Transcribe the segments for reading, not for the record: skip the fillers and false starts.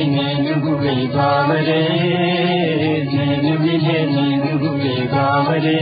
नैन हुए बावरे, नैन मिले नैन हुए बावरे।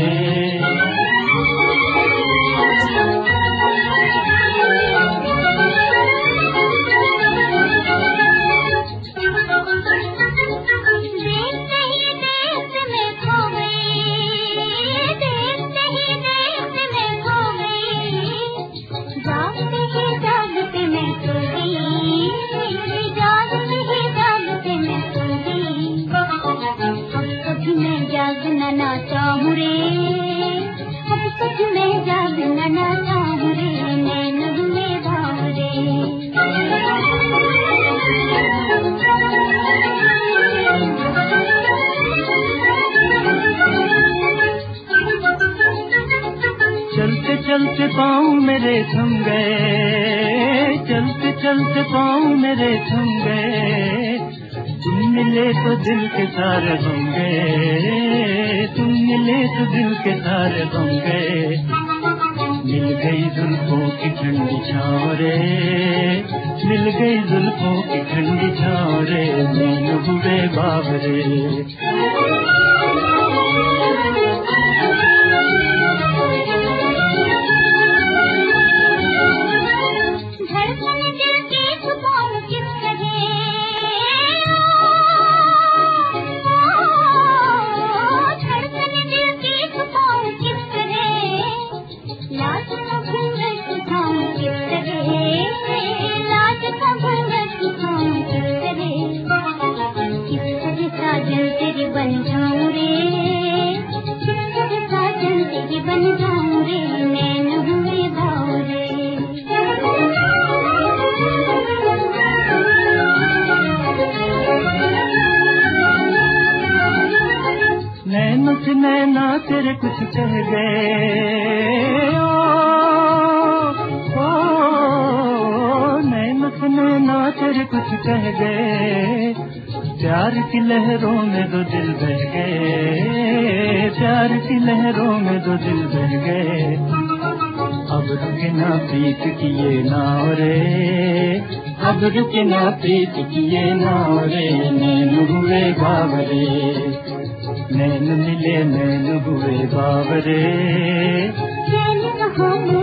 जागना चाहूँ रे, अब सच में जागना चाहूँ रे, नैन हुए बावरे। चलते चलते पाँव मेरे थम गए, चलते चलते पाँव मेरे थम गए, तुम मिले तो दिल के सारे बन गए, तुम मिले तो दिल के सारे बन गए। मिल गई जुल्फों की ठंडी छाँव रे, मिल गई जुल्फों की ठंडी छाँव रे, नैन हुए बावरे। साजन तेरी बन जाऊं रे, साजन तेरी बन जाऊं रे, नैन हुए बावरे। नैन से नैना तेरे कुछ कह गए, नैन से नैना तेरे कुछ कह गए, प्यार की लहरों में दो दिल बह गए, प्यार की लहरों में दो दिल बह गए। अब रुके ना प्रीत किए नाव रे, अब रुके ना प्रीत किए नाव रे, नैन हुए बावरे, नैन मिले नैन हुए बावरे। नैन कहाँ